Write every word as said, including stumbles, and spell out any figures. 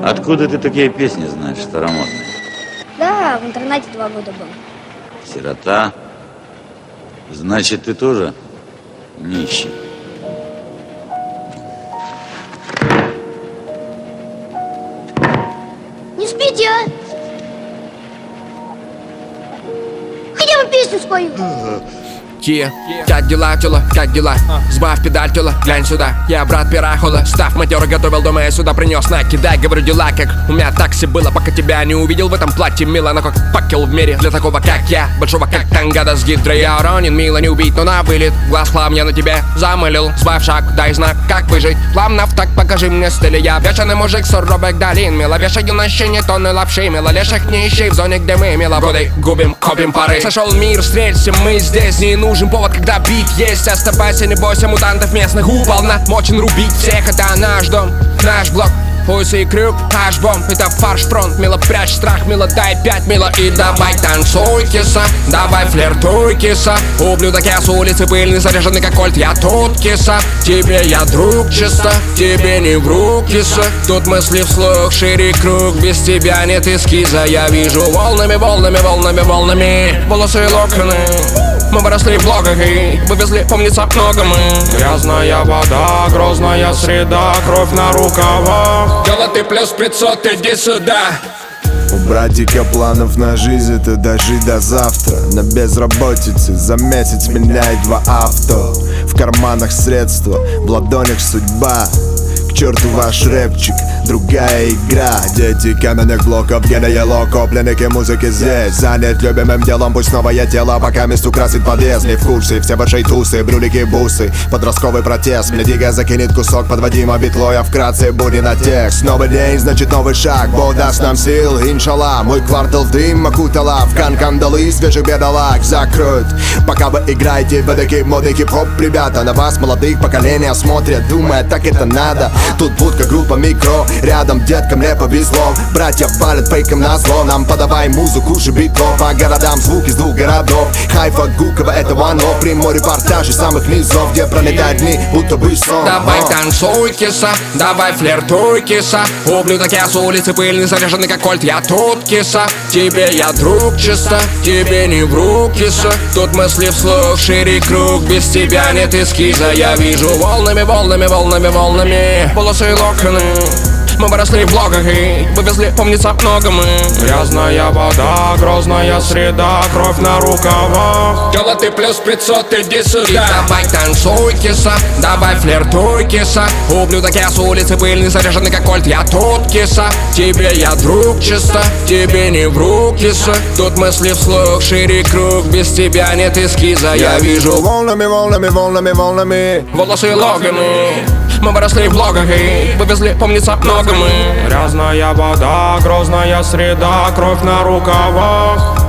Откуда ты такие песни знаешь, старомодные? Да, в интернете два года был. Сирота. Значит, ты тоже нищий. Не спите, а? Хотя бы песню спою. Yeah. Как дела, тёла, как дела? Сбавь педаль, тёла, глянь сюда. Я брат пирахола, став матёр, готовил дома, я сюда принёс. Накидай, говорю, дела как у меня такси было, пока тебя не увидел в этом платье. Мило, но как факел в мире для такого, как я. Большого, как тангада с гидрой. Я уронен, мило, не убить, но на вылет. Глаз хлам я на тебе замылил. Сбавь шаг, дай знак, как выжить. Плавно в так, покажи мне стиль. Я бешеный мужик, суровых долин. Мило, вешаю на щене тонны лапши. Мило, леших не ищи в зоне, где мы миловоды губим, копим пары. Сошел мир, встреться, мы здесь. Не нужен повод, когда бит есть. Оставайся, не бойся мутантов местных. Уполномочен рубить всех, это наш дом, наш блок. Пульс и крюк, аш-бомб, это фарш-фронт. Мило, прячь страх, мило, дай пять, мило. И давай танцуй, киса, давай флиртуй, киса. Ублюдок, я с улицы пыльный, заряженный как кольт. Я тут, киса, тебе я друг чисто, тебе не вру, киса. Тут мысли вслух, шире круг, без тебя нет эскиза. Я вижу волнами, волнами, волнами, волнами волосы и локоны. Мы выросли в блогах и вывезли, помнится, много мы. Грязная вода, грозная среда, кровь на рукавах. Дело ты плюс пятьсот, иди сюда. У братика планов на жизнь, это дожить до завтра. На безработице за месяц меняет два авто. В карманах средства, в ладонях судьба. К черту ваш рэпчик, другая игра. Дети каменных блоков, гены локо, пленники музыки здесь. Занят любимым делом, пусть новое тело пока мест украсит подъезд. Не в курсе, все ваши тусы, брюлики, бусы. Подростковый протест, мне дига закинет кусок подводима битлой, а вкратце будет на текст. Новый день, значит новый шаг, Бог даст нам сил, иншалла. Мой квартал в дым окутала, в кан кандалы свежих бедолаг закроют. Пока вы играете в эдакий модный хип-хоп, ребята, на вас молодых поколения смотрят, думая, так это надо. Тут будка, группа, микро, рядом деткам мне повезло. Братья палят фейком на зло, нам подавай музыку, же битло. По городам звук из двух городов, Хайфа, Гуково, это one-off. Прямой репортаж из самых низов, где пролетают дни, будто бы сон. Давай танцуй, киса, давай флиртуй, киса. Ублюдок, я с улицы пыльный, заряженный как кольт. Я тут, киса, тебе я друг чисто, тебе не вру, киса. Тут мысли вслух, шире круг, без тебя нет эскиза. Я вижу волнами, волнами, волнами, волнами волосы и локоны. Мы выросли в блогах и вывезли, помнится, много мы. Грязная вода, грозная среда, кровь на рукавах. Дело ты плюс пятьсот, иди сюда. И давай танцуй, киса, давай флиртуй, киса. Ублюдок, я с улицы пыльный, заряженный как кольт. Я тут, киса, тебе я друг чисто, тебе не вру, киса. Тут мысли вслух, шире круг, без тебя нет эскиза. Я вижу волнами, волнами, волнами, волнами волосы и логаны. Мы выросли в блогах и вывезли, помнится, много мы. Грязная вода, грозная среда, кровь на рукавах.